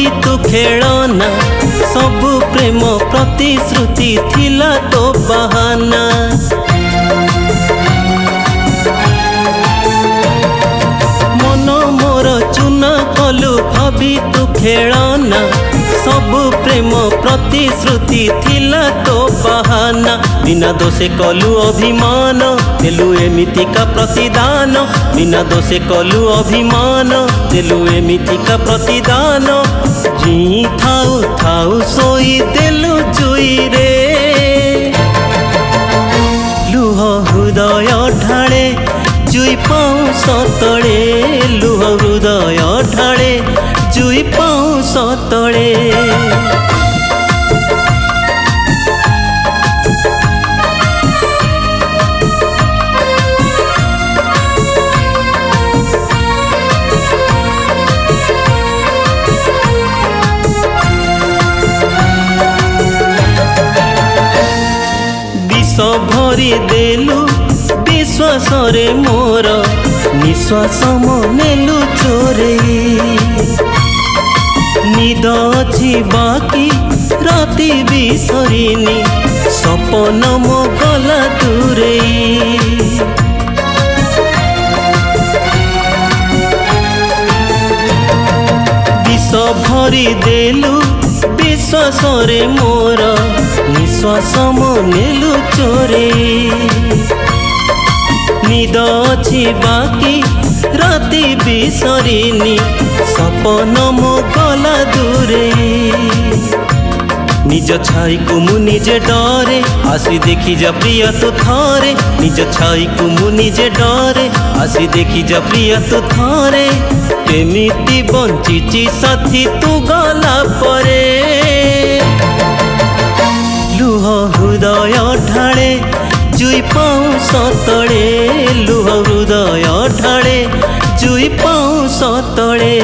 भाभी तू खेलना सबु प्रेम प्रतिश्रुति थिला तो बहाना। मन मोर चुना कलु भाभी तू खेलना सबु प्रेम प्रतिश्रुति थिला तो बहाना। बिना दोषे कलु अभिमान देलु एमिति का प्रतिदान। बिना दोषे कलु अभिमान देलु एमिति का प्रतिदान। जी थाउ थाउ सोई देलु जुई रे लुह हृदय ढाळे जुई पाउस तळे। लुह हृदय ढाळे जुई पाउस तळे। विष भरी देलु विश्वास रे मोर निश्वास मनेलु चोरे। निद अछि बाकी राति भी सरिनी सपन मो गला दूरे। विष भरी देलु विश्वास रे मोर निश्वास मनेलु चोरे। निद अछि बाकी राति भी सरिनी सपन मो गला दूरे। निज छाई को मु निजे डरे आसी देखी जा प्रिय तो थारे। निज छाई को मु निजे डरे आसी देखी जा प्रिय तो थारे। केमिति बंचिची साथी तू गला परे। लुह हृदय ढाळे जुई पाउस तळे। लुह हृदय ढाळे जुई पाउस तळे।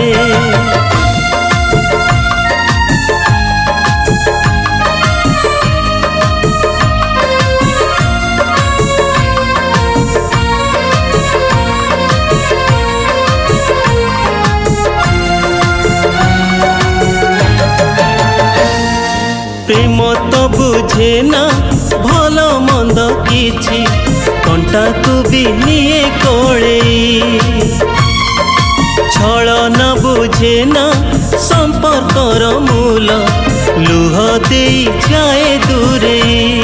प्रेम तो बुझे ना भल मंद किछि कंटा को भी निये कोड़े। छल न बुझे ना संपर्कर मूल लुह दे जाए दूरे।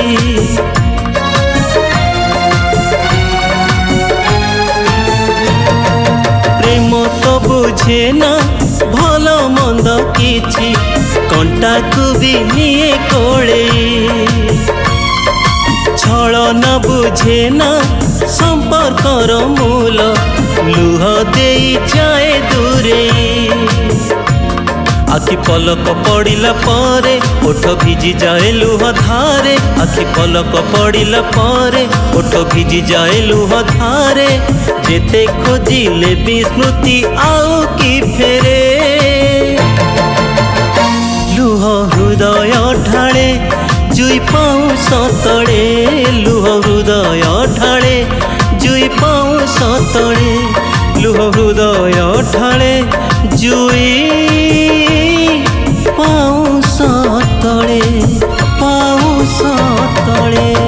प्रेम तो बुझे ना भल मंद किछि कंटा को भी निये कोड़े। छल न बुझे ना संपर्कर मूल लुह दे जाए दूरे। आखि पलक पड़िला परे ओठ भिजी जाए लुह धारे। आखि पलक पड़िला परे ओठ भिजी जाए लुह धारे। जेते खोजिले भी स्मृति आउ कि फेरे। लुह हृदय ढाळे जुई पाउस तळे। लुह हृदय ढाळे जुई पाउस तळे। लुह हृदय ढाळे जुई पाउस तळे पाउस तळे।